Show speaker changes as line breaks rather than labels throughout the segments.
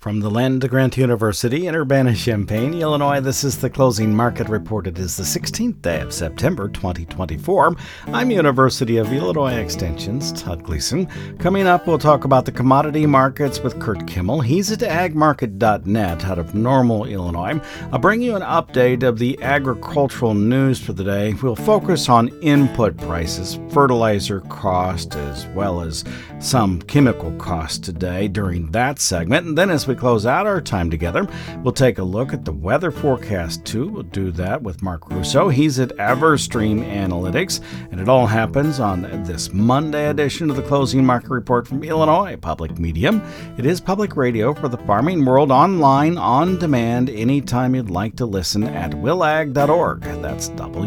From the land of Grant University in Urbana-Champaign, Illinois, this is the closing market report. It is the 16th day of September 2024. I'm University of Illinois Extension's Todd Gleason. Coming up, we'll talk about the commodity markets with Kurt Kimmel. He's at agmarket.net out of Normal, Illinois. I'll bring you an update of the agricultural news for the day. We'll focus on input prices, fertilizer cost, as well as some chemical costs today during that segment. And then as we close out our time together, we'll take a look at the weather forecast too. We'll do that with Mark Russo. He's at Everstream Analytics, and it all happens on this Monday edition of the Closing Market Report from Illinois Public Media. It is public radio for the farming world, online, on demand, anytime you'd like to listen at willag.org. That's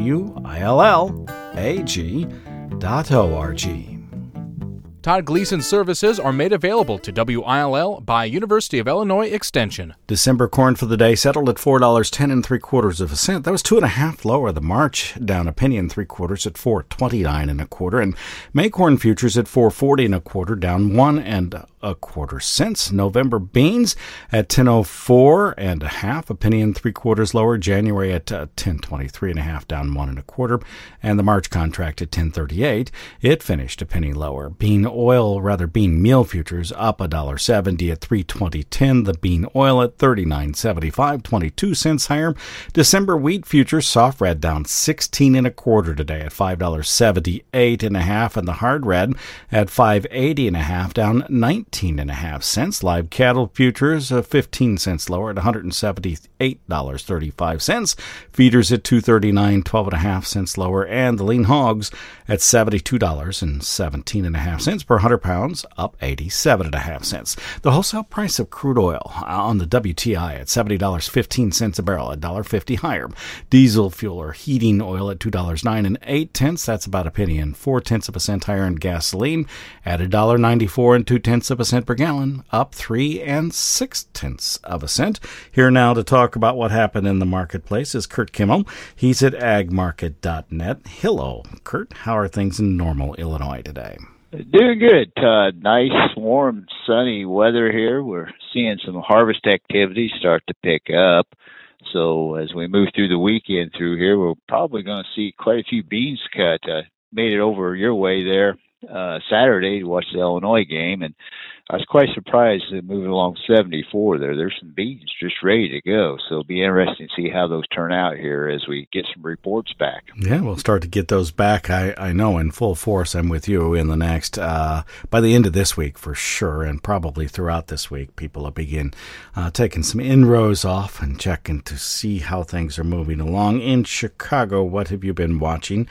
WILLAG.org.
Todd Gleason services are made available to WILL by University of Illinois Extension.
December corn for the day settled at $4.10 That was 2.5 lower than March, down a penny and 3/4 at $4.29 and May corn futures at $4.40 down 1.25 cents. November beans at $10.04 a penny and 3/4 lower. January at $10.23 down 1.25 and the March contract at $10.38. It finished a penny lower. Bean meal futures up $1.70 at $3.20.10. The bean oil at $39.75, 22 cents higher. December wheat futures soft red down 16.25 today at $5.78.5, and the hard red at $5.80.5 down 19.5 cents. Live cattle futures 15 cents lower at $178.35. Feeders at $2.39, 12.5 cents lower, and the lean hogs at $72.17.5 per 100 pounds, up 87.5 cents. The wholesale price of crude oil on the WTI at $70.15 a barrel, $1.50 higher. Diesel fuel or heating oil at $2.09 that's about a penny and 0.4 cents higher. In gasoline at $1.94 0.2 cents per gallon, up 3 6 cents. Here now to talk about what happened in the marketplace is Kurt Kimmel. He's at agmarket.net. Hello, Kurt. How are things in Normal, Illinois today?
Doing good, Todd. Nice, warm, sunny weather here. We're seeing some harvest activity start to pick up. So as we move through the weekend through here, we're probably going to see quite a few beans cut. Made it over your way there Saturday to watch the Illinois game, and I was quite surprised that moving along 74 there. There's some beans just ready to go. So it'll be interesting to see how those turn out here as we get some reports back.
Yeah, we'll start to get those back, I know, in full force. I'm with you in the next, by the end of this week for sure, and probably throughout this week, people will begin taking some inrows off and checking to see how things are moving along. In Chicago, what have you been watching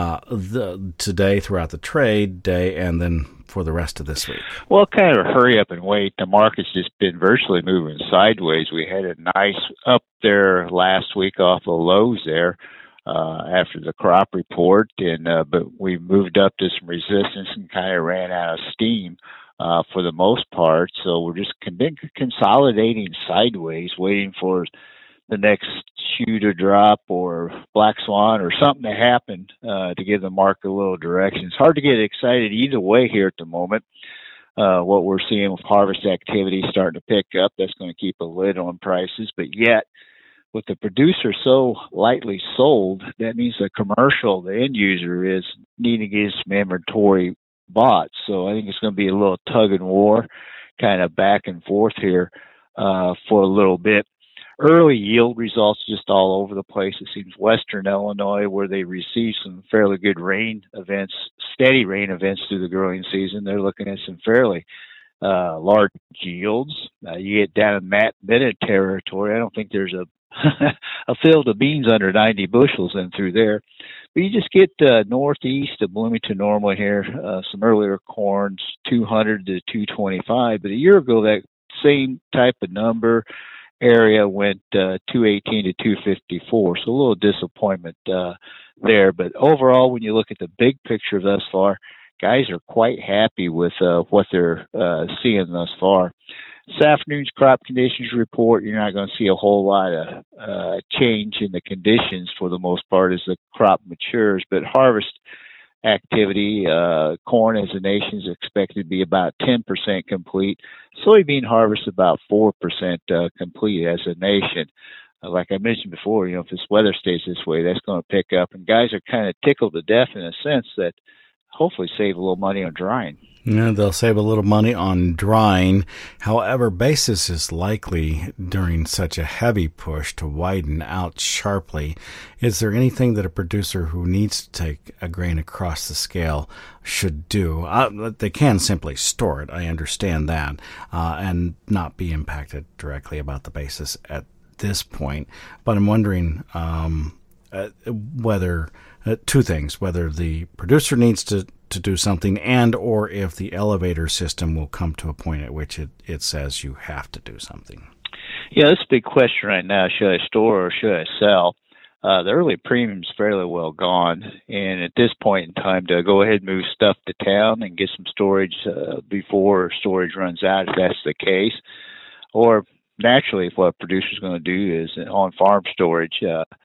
today throughout the trade day and then for the rest of this week?
Well, kind of hurry up and wait. The market's just been virtually moving sideways. We had a nice up there last week off the lows there after the crop report, and but we moved up to some resistance and kind of ran out of steam for the most part. So we're just consolidating sideways, waiting for the next shoe to drop or black swan or something to happen to give the market a little direction. It's hard to get excited either way here at the moment. What we're seeing with harvest activity starting to pick up, that's going to keep a lid on prices. But yet, with the producer so lightly sold, that means the commercial, the end user, is needing to get some inventory bought. So I think it's going to be a little tug and war, kind of back and forth here for a little bit. Early yield results just all over the place. It seems Western Illinois, where they received some fairly good rain events, steady rain events through the growing season, they're looking at some fairly large yields. You get down in Matt Bennett territory, I don't think there's a field of beans under 90 bushels in through there. But you just get northeast of Bloomington Normal here, some earlier corns, 200 to 225. But a year ago, that same type of number area went 218 to 254, so a little disappointment there. But overall, when you look at the big picture thus far, guys are quite happy with what they're seeing thus far. This afternoon's crop conditions report, you're not going to see a whole lot of change in the conditions for the most part as the crop matures, but harvest activity. Corn as a nation is expected to be about 10% complete. Soybean harvest about 4% complete as a nation. Like I mentioned before, if this weather stays this way, that's going to pick up. And guys are kind of tickled to death in a sense that hopefully save a little money on drying.
Yeah, they'll save a little money on drying. However, basis is likely during such a heavy push to widen out sharply. Is there anything that a producer who needs to take a grain across the scale should do? They can simply store it. I understand that, and not be impacted directly about the basis at this point. But I'm wondering whether two things: whether the producer needs to do something, and or if the elevator system will come to a point at which it says you have to do something.
Yeah, that's a big question right now. Should I store or should I sell? The early premium's fairly well gone, and at this point in time, to go ahead and move stuff to town and get some storage before storage runs out, if that's the case. Or naturally, if what a producer's going to do is on-farm storage,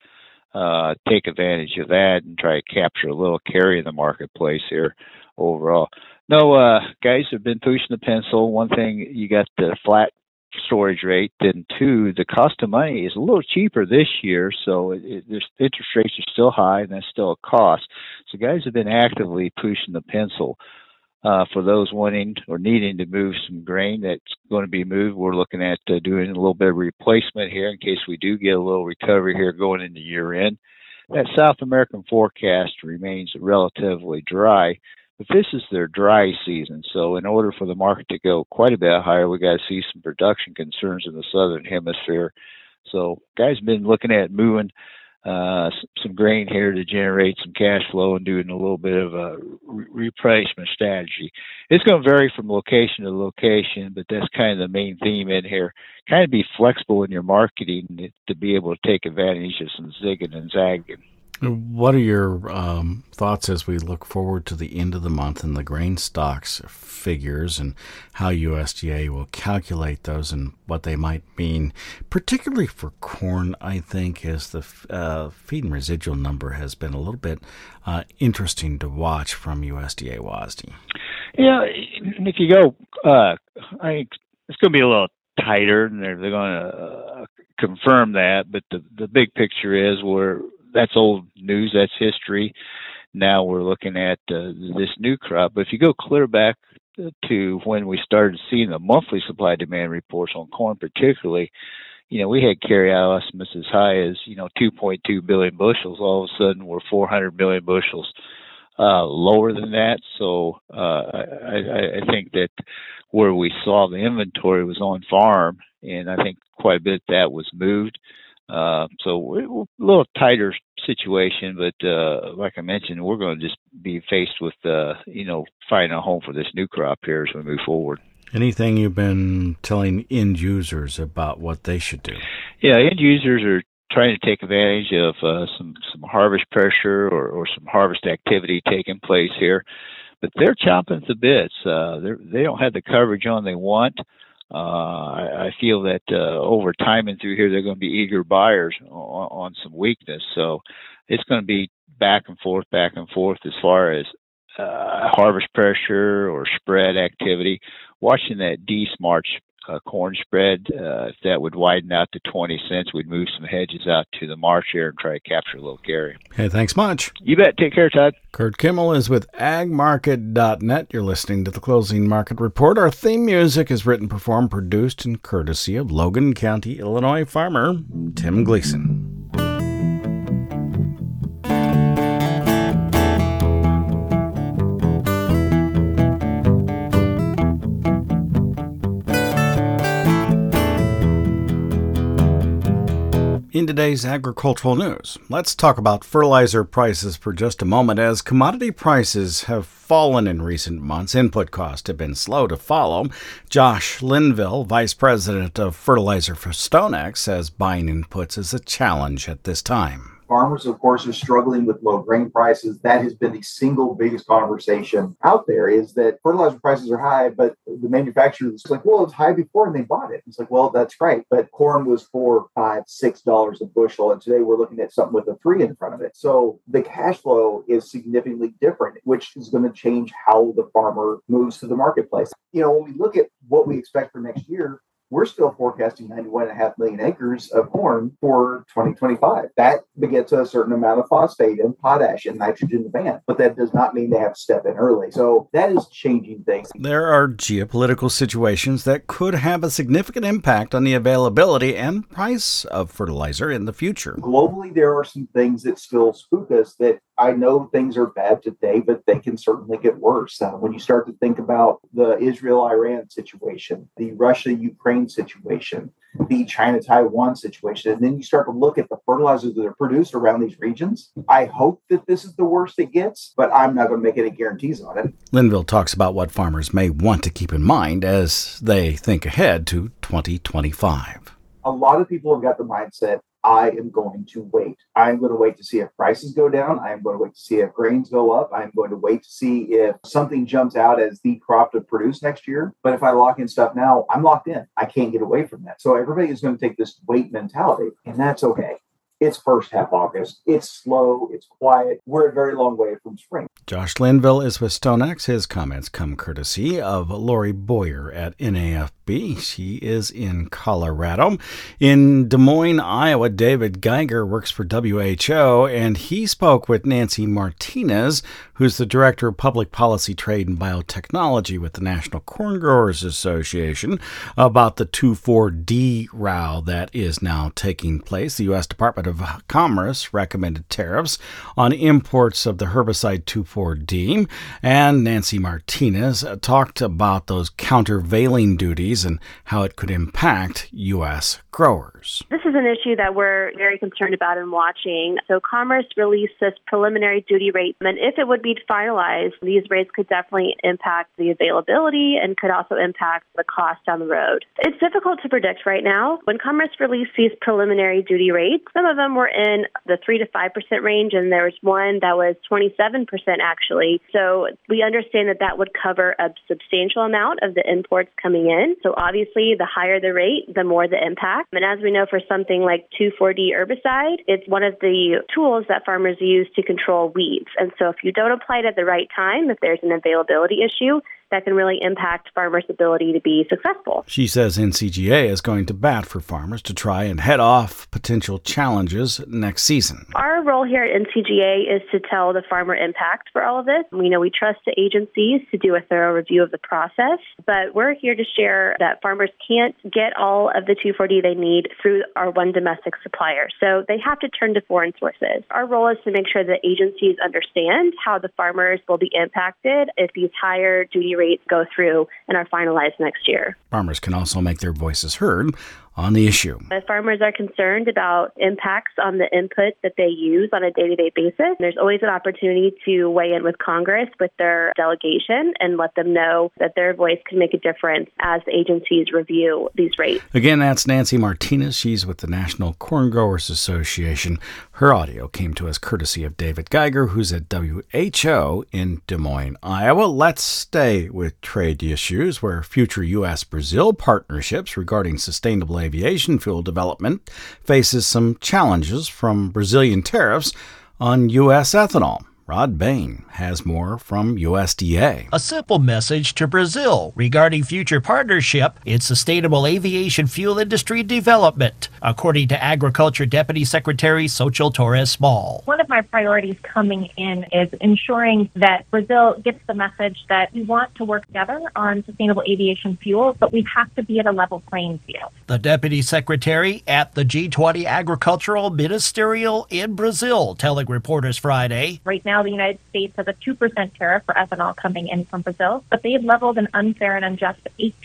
take advantage of that and try to capture a little carry in the marketplace here overall. No, guys have been pushing the pencil. One thing, you got the flat storage rate. Then two, the cost of money is a little cheaper this year, so there's interest rates are still high, and that's still a cost. So guys have been actively pushing the pencil. For those wanting or needing to move some grain that's going to be moved, we're looking at doing a little bit of replacement here in case we do get a little recovery here going into year end. That South American forecast remains relatively dry, but this is their dry season. So in order for the market to go quite a bit higher, we got to see some production concerns in the southern hemisphere. So guys have been looking at moving some grain here to generate some cash flow and doing a little bit of a replacement strategy. It's going to vary from location to location, but that's kind of the main theme in here. Kind of be flexible in your marketing to be able to take advantage of some zigging and zagging.
What are your thoughts as we look forward to the end of the month and the grain stocks figures and how USDA will calculate those and what they might mean, particularly for corn, I think, as the feed and residual number has been a little bit interesting to watch from USDA WASDE?
Yeah, if you go, I think it's going to be a little tighter, and they're going to confirm that, but the big picture is that's old news, that's history. Now we're looking at this new crop. But if you go clear back to when we started seeing the monthly supply demand reports on corn particularly, we had carry out estimates as high as, 2.2 billion bushels. All of a sudden we're 400 million bushels lower than that. So I think that where we saw the inventory was on farm, and I think quite a bit of that was moved. So we're a little tighter situation, but like I mentioned, we're going to just be faced with, finding a home for this new crop here as we move forward.
Anything you've been telling end users about what they should do? Yeah,
end users are trying to take advantage of some harvest pressure or some harvest activity taking place here, but they're chomping at the bits. They don't have the coverage on they want. I feel that over time and through here, they're going to be eager buyers on some weakness. So it's going to be back and forth as far as harvest pressure or spread activity. Watching that March corn spread, if that would widen out to 20 cents, we'd move some hedges out to the March here and try to capture a little carry.
Hey, thanks much.
You bet. Take care, Todd.
Kurt Kimmel is with agmarket.net. You're listening to the Closing Market Report. Our theme music is written, performed, produced, and courtesy of Logan County, Illinois farmer Tim Gleason. In today's agricultural news, let's talk about fertilizer prices for just a moment. As commodity prices have fallen in recent months, input costs have been slow to follow. Josh Linville, Vice President of Fertilizer for StoneX, says buying inputs is a challenge at this time.
Farmers, of course, are struggling with low grain prices. That has been the single biggest conversation out there, is that fertilizer prices are high, but the manufacturers like, well, it's high before and they bought it. It's like, well, that's right. But corn was $4, $5, $6 a bushel. And today we're looking at something with a 3 in front of it. So the cash flow is significantly different, which is going to change how the farmer moves to the marketplace. When we look at what we expect for next year, we're still forecasting 91.5 million acres of corn for 2025. That begets a certain amount of phosphate and potash and nitrogen demand, but that does not mean they have to step in early. So that is changing things.
There are geopolitical situations that could have a significant impact on the availability and price of fertilizer in the future.
Globally, there are some things that still spook us that I know things are bad today, but they can certainly get worse. When you start to think about the Israel-Iran situation, the Russia-Ukraine situation, the China-Taiwan situation, and then you start to look at the fertilizers that are produced around these regions, I hope that this is the worst it gets, but I'm not going to make any guarantees on it.
Linville talks about what farmers may want to keep in mind as they think ahead to 2025.
A lot of people have got the mindset, I am going to wait. I'm going to wait to see if prices go down. I'm going to wait to see if grains go up. I'm going to wait to see if something jumps out as the crop to produce next year. But if I lock in stuff now, I'm locked in. I can't get away from that. So everybody is going to take this wait mentality, and that's okay. It's first half August. It's slow. It's quiet. We're a very long way from spring.
Josh Linville is with StoneX. His comments come courtesy of Lori Boyer at NAFB. She is in Colorado. In Des Moines, Iowa, David Geiger works for WHO, and he spoke with Nancy Martinez, who's the Director of Public Policy, Trade, and Biotechnology with the National Corn Growers Association, about the 2,4-D row that is now taking place. The U.S. Department of Commerce recommended tariffs on imports of the herbicide 2,4-D, and Nancy Martinez talked about those countervailing duties and how it could impact U.S. growers.
This is an issue that we're very concerned about and watching. So Commerce released this preliminary duty rate, and if it would be finalized, these rates could definitely impact the availability and could also impact the cost down the road. It's difficult to predict right now. When Commerce released these preliminary duty rates, some of them were in the 3 to 5% range, and there was one that was 27% actually. So we understand that that would cover a substantial amount of the imports coming in. So obviously, the higher the rate, the more the impact. And as we know, for something like 2,4-D herbicide, it's one of the tools that farmers use to control weeds. And so if you don't apply it at the right time, if there's an availability issue, that can really impact farmers' ability to be successful.
She says NCGA is going to bat for farmers to try and head off potential challenges next season.
Our role here at NCGA is to tell the farmer impact for all of this. We know we trust the agencies to do a thorough review of the process, but we're here to share that farmers can't get all of the 2,4-D they need through our one domestic supplier. So they have to turn to foreign sources. Our role is to make sure that agencies understand how the farmers will be impacted if these higher duty rates go through and are finalized next year.
Farmers can also make their voices heard on the issue.
If farmers are concerned about impacts on the input that they use on a day-to-day basis, there's always an opportunity to weigh in with Congress, with their delegation, and let them know that their voice can make a difference as the agencies review these rates.
Again, that's Nancy Martinez. She's with the National Corn Growers Association. Her audio came to us courtesy of David Geiger, who's at WHO in Des Moines, Iowa. Let's stay with trade issues, where future U.S.-Brazil partnerships regarding sustainable aviation fuel development faces some challenges from Brazilian tariffs on U.S. ethanol. Rod Bain has more from USDA.
A simple message to Brazil regarding future partnership in sustainable aviation fuel industry development, according to Agriculture Deputy Secretary Xochitl Torres-Small.
One of my priorities coming in is ensuring that Brazil gets the message that we want to work together on sustainable aviation fuel, but we have to be at a level playing field.
The Deputy Secretary at the G20 Agricultural Ministerial in Brazil, telling reporters Friday.
Right now, the United States has a 2% tariff for ethanol coming in from Brazil, but they've leveled an unfair and unjust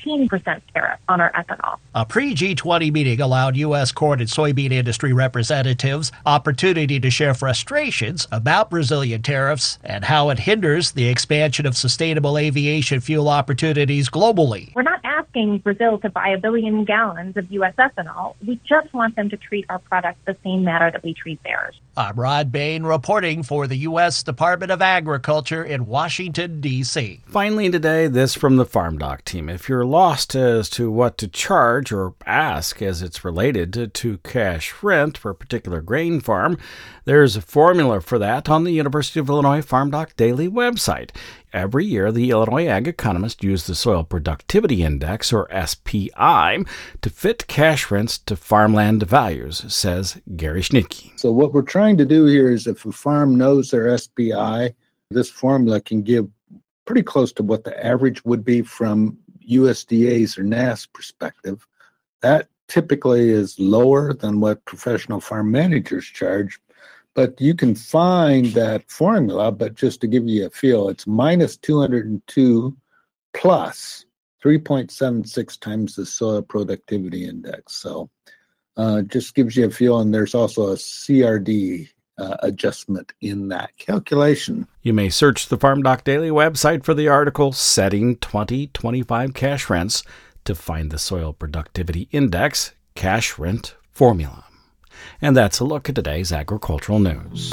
18% tariff on our ethanol.
A pre-G20 meeting allowed U.S. corn and soybean industry representatives opportunity to share frustrations about Brazilian tariffs and how it hinders the expansion of sustainable aviation fuel opportunities globally.
We're not asking asking Brazil to buy 1 billion gallons of U.S. ethanol. We just want them to treat our product the same manner that we treat theirs.
I'm Rod Bain reporting for the U.S. Department of Agriculture in Washington, D.C.
Finally today, this from the Farm Doc team. If you're lost as to what to charge or ask as it's related to cash rent for a particular grain farm, there's a formula for that on the University of Illinois Farm Doc Daily website. Every year, the Illinois Ag Economists use the Soil Productivity Index, or SPI, to fit cash rents to farmland values, says Gary Schnitke.
So what we're trying to do here is if a farm knows their SPI, this formula can give pretty close to what the average would be from USDA's or NASS perspective. That typically is lower than what professional farm managers charge. But you can find that formula, but just to give you a feel, it's minus 202 plus 3.76 times the soil productivity index. So just gives you a feel, and there's also a CRD adjustment in that calculation.
You may search the Farm Doc Daily website for the article Setting 2025 Cash Rents to find the Soil Productivity Index Cash Rent Formula. And that's a look at today's agricultural news.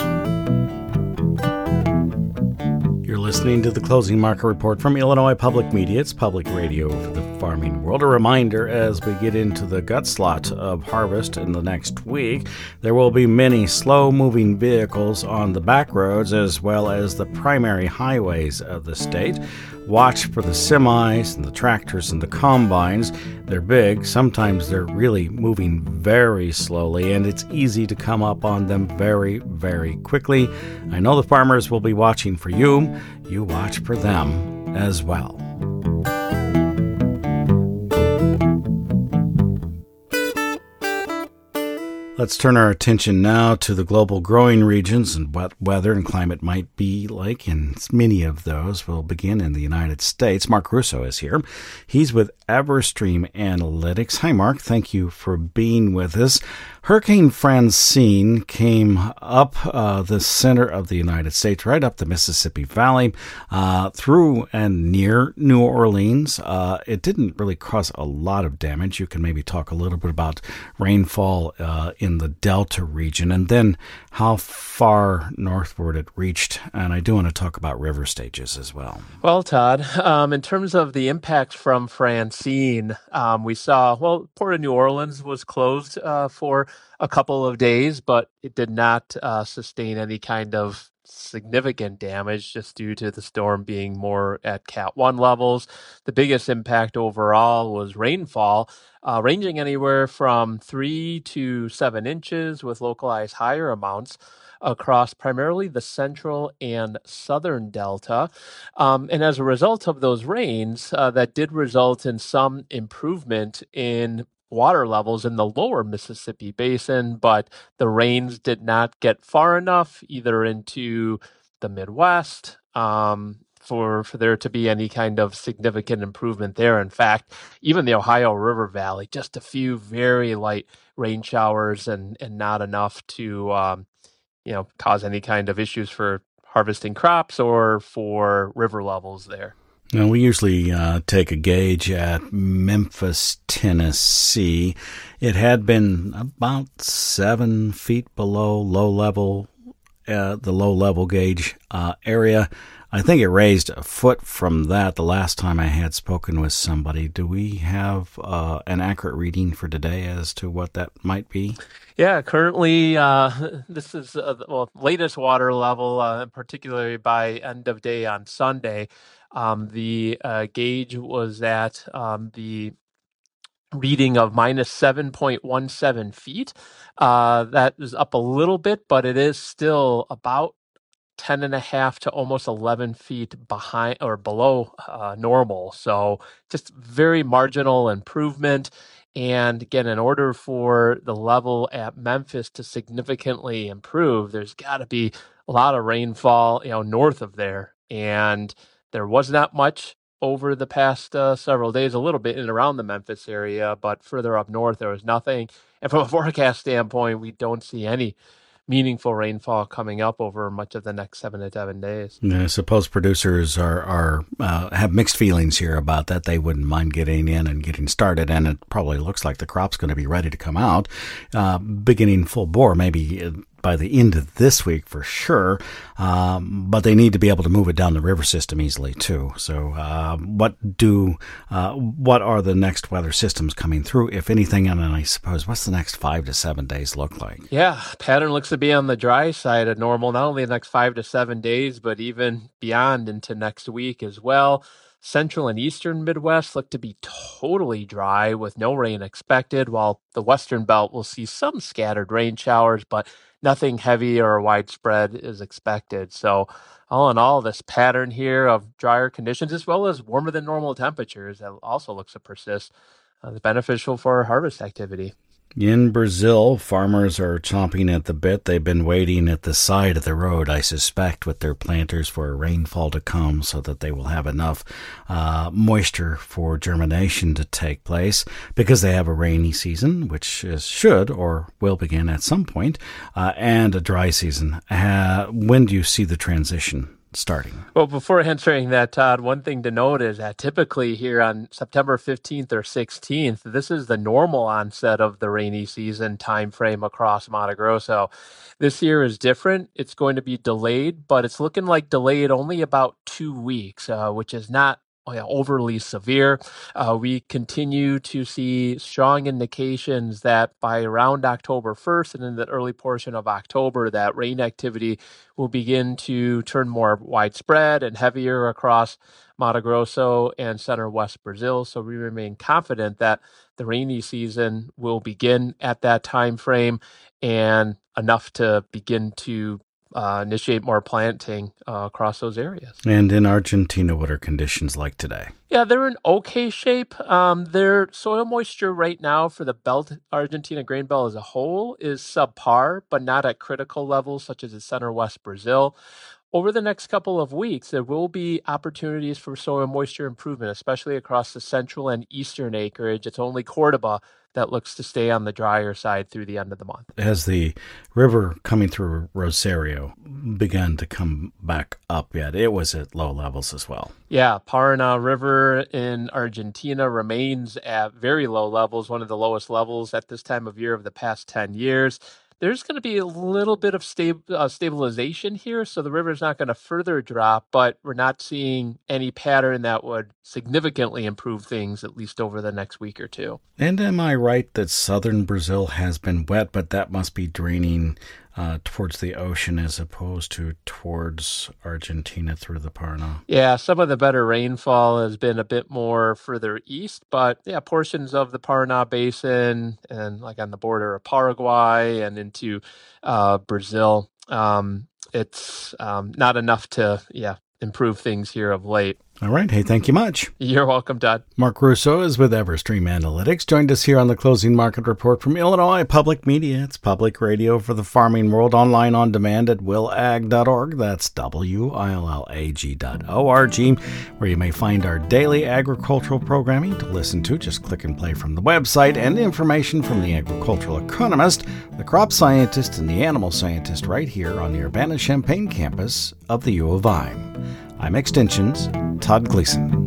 You're listening to the Closing Market Report from Illinois Public Media. It's public radio for the farming world. A reminder, as we get into the gut slot of harvest in the next week, there will be many slow-moving vehicles on the back roads as well as the primary highways of the state. Watch for the semis and the tractors and the combines. They're big. Sometimes they're really moving very slowly, and it's easy to come up on them very, very quickly. I know the farmers will be watching for you. You watch for them as well. Let's turn our attention now to the global growing regions and what weather and climate might be like, and many of those will begin in the United States. Mark Russo is here. He's with Everstream Analytics. Hi, Mark. Thank you for being with us. Hurricane Francine came up the center of the United States, right up the Mississippi Valley, through and near New Orleans. It didn't really cause a lot of damage. You can maybe talk a little bit about rainfall in the Delta region, and then how far northward it reached. And I do want to talk about river stages as well.
Well, Todd, in terms of the impact from Francine, we saw, Port of New Orleans was closed for a couple of days, but it did not sustain any kind of significant damage just due to the storm being more at Cat 1 levels. The biggest impact overall was rainfall, ranging anywhere from 3 to 7 inches with localized higher amounts across primarily the central and southern delta. And as a result of those rains, that did result in some improvement in water levels in the lower Mississippi basin, but the rains did not get far enough either into the Midwest for there to be any kind of significant improvement there. In fact, even the Ohio River Valley, just a few very light rain showers and not enough to cause any kind of issues for harvesting crops or for river levels there.
Now, we usually take a gauge at Memphis, Tennessee. It had been about 7 feet below the low level gauge area. I think it raised a foot from that the last time I had spoken with somebody. Do we have an accurate reading for today as to what that might be?
Yeah, currently this is latest water level, particularly by end of day on Sunday. The gauge was at the reading of minus 7.17 feet. That is up a little bit, but it is still about 10.5 to almost 11 feet behind or below normal. So just very marginal improvement. And again, in order for the level at Memphis to significantly improve, there's got to be a lot of rainfall, north of there. And there was not much over the past several days, a little bit in and around the Memphis area, but further up north, there was nothing. And from a forecast standpoint, we don't see any meaningful rainfall coming up over much of the next 7 to 10 days.
I suppose producers are have mixed feelings here about that. They wouldn't mind getting in and getting started, and it probably looks like the crop's going to be ready to come out, beginning full bore, maybe by the end of this week for sure, but they need to be able to move it down the river system easily too. So what are the next weather systems coming through, if anything, and I suppose what's the next 5 to 7 days look like?
Yeah, pattern looks to be on the dry side of normal, not only the next 5 to 7 days, but even beyond into next week as well. Central and eastern Midwest look to be totally dry with no rain expected, while the western belt will see some scattered rain showers, but nothing heavy or widespread is expected. So all in all, this pattern here of drier conditions as well as warmer than normal temperatures that also looks to persist is beneficial for harvest activity.
In Brazil, farmers are chomping at the bit. They've been waiting at the side of the road, I suspect, with their planters for a rainfall to come so that they will have enough moisture for germination to take place, because they have a rainy season, which should or will begin at some point, and a dry season. When do you see the transition starting?
Well, before answering that, Todd, one thing to note is that typically here on September 15th or 16th, this is the normal onset of the rainy season time frame across Mato Grosso. This year is different. It's going to be delayed, but it's looking like delayed only about 2 weeks, which is not overly severe. We continue to see strong indications that by around October 1st and in the early portion of October, that rain activity will begin to turn more widespread and heavier across Mato Grosso and center west Brazil. So we remain confident that the rainy season will begin at that time frame and enough to begin to initiate more planting across those areas.
And in Argentina, what are conditions like today?
Yeah, they're in okay shape. Their soil moisture right now for the belt, Argentina grain belt as a whole, is subpar, but not at critical levels such as in center west Brazil. Over the next couple of weeks, there will be opportunities for soil moisture improvement, especially across the central and eastern acreage. It's only Cordoba that looks to stay on the drier side through the end of the month.
Has the river coming through Rosario begun to come back up yet? It was at low levels as well.
Yeah, Paraná River in Argentina remains at very low levels, one of the lowest levels at this time of year of the past 10 years. There's going to be a little bit of stabilization here, so the river's not going to further drop, but we're not seeing any pattern that would significantly improve things, at least over the next week or two.
And am I right that southern Brazil has been wet, but that must be draining towards the ocean as opposed to towards Argentina through the Paraná?
Yeah, some of the better rainfall has been a bit more further east, but yeah, portions of the Paraná Basin and like on the border of Paraguay and into Brazil, it's not enough to improve things here of late.
All right. Hey, thank you much.
You're welcome, Todd.
Mark Russo is with Everstream Analytics. Joined us here on the Closing Market Report from Illinois Public Media. It's public radio for the farming world, online on demand at willag.org. That's willag.org, where you may find our daily agricultural programming to listen to. Just click and play from the website, and information from the agricultural economist, the crop scientist, and the animal scientist right here on the Urbana-Champaign campus of the U of I. I'm Extension's Todd Gleason.